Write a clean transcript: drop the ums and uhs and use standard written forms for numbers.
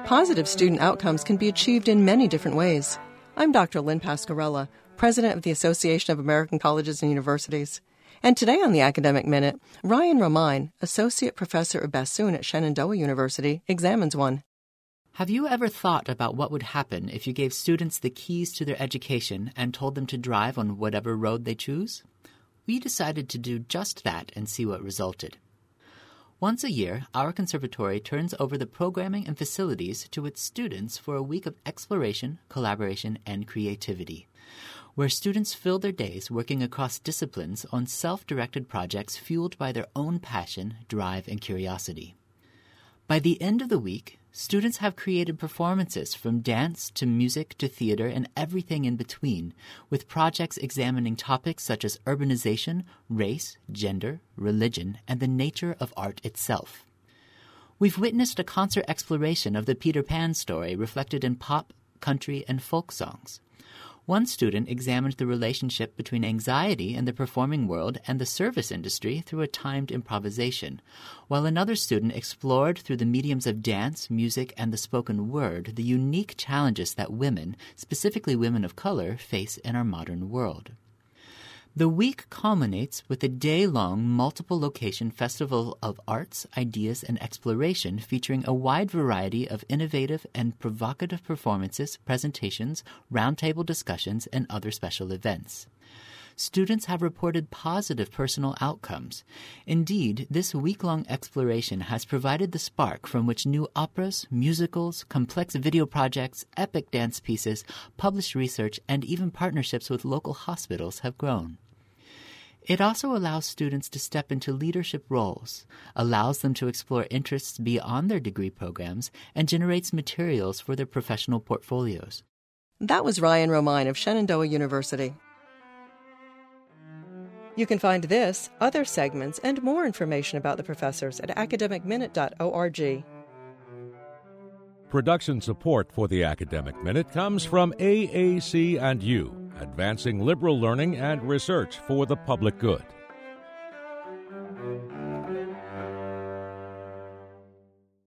Positive student outcomes can be achieved in many different ways. I'm Dr. Lynn Pasquarella, President of the Association of American Colleges and Universities. And today on the Academic Minute, Ryan Romine, Associate Professor of Bassoon at Shenandoah University, examines one. Have you ever thought about what would happen if you gave students the keys to their education and told them to drive on whatever road they choose? We decided to do just that and see what resulted. Once a year, our conservatory turns over the programming and facilities to its students for a week of exploration, collaboration, and creativity, where students fill their days working across disciplines on self-directed projects fueled by their own passion, drive, and curiosity. By the end of the week, students have created performances from dance to music to theater and everything in between, with projects examining topics such as urbanization, race, gender, religion, and the nature of art itself. We've witnessed a concert exploration of the Peter Pan story reflected in pop, country, and folk songs. One student examined the relationship between anxiety in the performing world and the service industry through a timed improvisation, while another student explored through the mediums of dance, music, and the spoken word the unique challenges that women, specifically women of color, face in our modern world. The week culminates with a day-long, multiple-location festival of arts, ideas, and exploration featuring a wide variety of innovative and provocative performances, presentations, roundtable discussions, and other special events. Students have reported positive personal outcomes. Indeed, this week-long exploration has provided the spark from which new operas, musicals, complex video projects, epic dance pieces, published research, and even partnerships with local hospitals have grown. It also allows students to step into leadership roles, allows them to explore interests beyond their degree programs, and generates materials for their professional portfolios. That was Ryan Romine of Shenandoah University. You can find this, other segments, and more information about the professors at academicminute.org. Production support for the Academic Minute comes from AAC&U, advancing liberal learning and research for the public good.